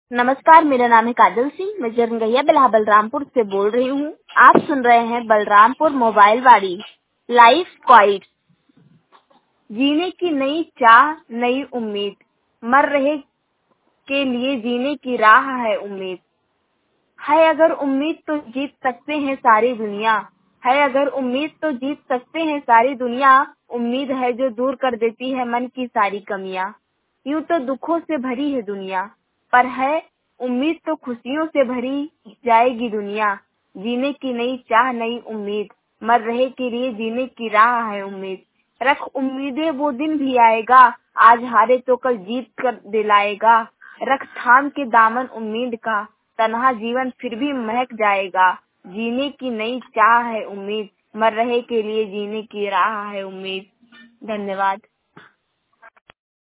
नमस्कार, मेरा नाम है काजल सिंह। मैं जरंगैया बिल्हा बलरामपुर से बोल रही हूँ। आप सुन रहे हैं बलरामपुर मोबाइल वाड़ी लाइफ क्वाइट। जीने की नई चाह, नई उम्मीद, मर रहे के लिए जीने की राह है उम्मीद। है अगर उम्मीद तो जीत सकते हैं सारी दुनिया। है अगर उम्मीद तो जीत सकते हैं सारी दुनिया। उम्मीद है जो दूर कर देती है मन की सारी कमियां। यूं तो दुखों से भरी है दुनिया, पर है उम्मीद तो खुशियों से भरी जाएगी दुनिया। जीने की नई चाह, नई उम्मीद, मर रहे के लिए जीने की राह है उम्मीद। रख उम्मीदें, वो दिन भी आएगा, आज हारे तो कल जीत कर दिलाएगा। रख थाम के दामन उम्मीद का, तन्हा जीवन फिर भी महक जाएगा। जीने की नई चाह है उम्मीद, मर रहे के लिए जीने की राह है उम्मीद। धन्यवाद।